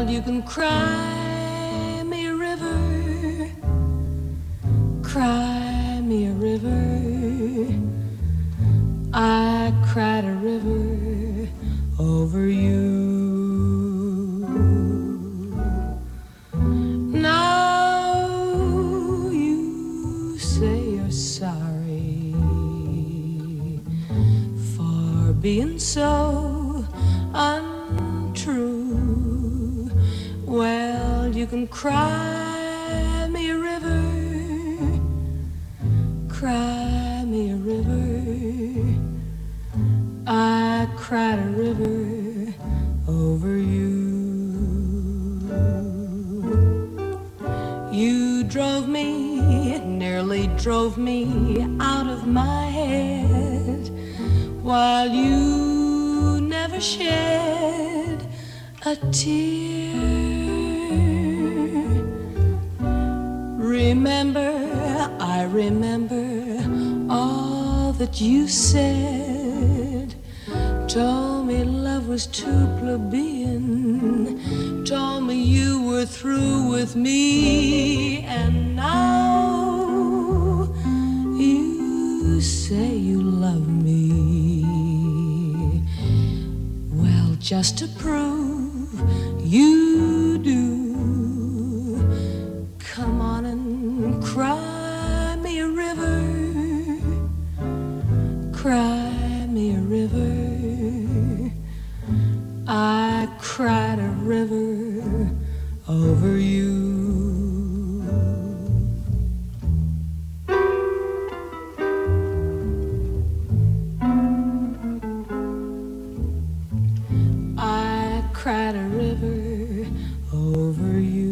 Well, you can cry me a river, cry me a river. I cried a river over you. Now you say you're sorry for being so untrue. Well, you can cry me a river, cry me a river. I cried a river over you. You drove me, nearly drove me out of my head, while you never shed a tear. Remember, I remember all that you said. Told me love was too plebeian, told me you were through with me, and now you say you love me. Well, just to prove you do, come on and cry me a river, cry me a river. I cried a river over you. I cried a river over you.